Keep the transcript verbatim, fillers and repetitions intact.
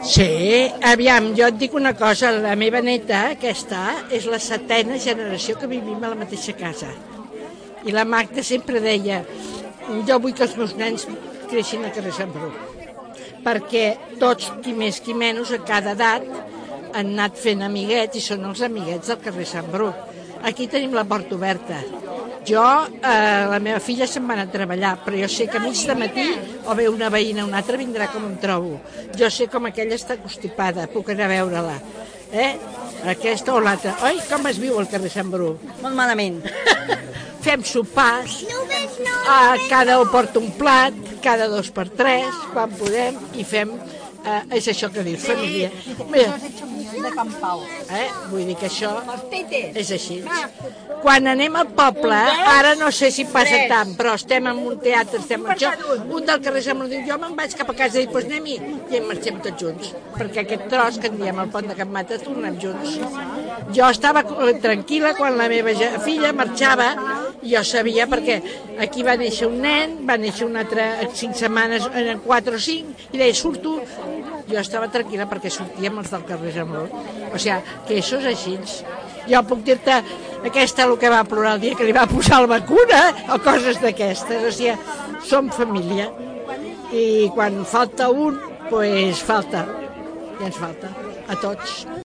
Sí, aviam, jo et dic una cosa, la meva neta, aquesta, és la setena generació que vivim a la mateixa casa. I la Magda sempre deia, jo vull que els meus nens creixin a carrer Sant Bru, perquè tots, qui més qui menys, a cada edat, han anat fent amiguets i són els amiguets del carrer Sant Bru. Aquí tenim la porta oberta. Jo, eh, la meva filla se'n va anar a treballar, però jo sé que a mig de matí o ve una veïna o una altra vindrà com em trobo. Jo sé com aquella està constipada, puc anar a veure-la. Eh? Aquesta o l'altra. Oi, com es viu al carrer Sant Bru? Molt malament. Fem sopars, eh, cada un porta un plat, cada dos per tres, quan podem, i fem, eh, és això que dius, família. Mira, De Can Pau. eh? Vull dir que això és així. Quan anem al poble, ara no sé si passa tant, però estem en un teatre, estem en això, un del carrer Sant Bru diu, jo me'n vaig cap a casa i doncs anem-hi, i en marxem tots junts, perquè aquest tros que en diem el pont de Can Mata, tornem junts. Jo estava tranquil·la quan la meva filla marxava, i jo sabia, perquè aquí va néixer un nen, va néixer un altre cinc setmanes, eren quatre o cinc, i deia, surto. Jo estava tranquil·la perquè sortíem els del carrer Sant Bru. O sigui, que això és així. Jo puc dir-te aquesta el que va plorar el dia que li va posar la vacuna o coses d'aquestes. O sigui, som família. I quan falta un, doncs falta. I ens falta. A tots.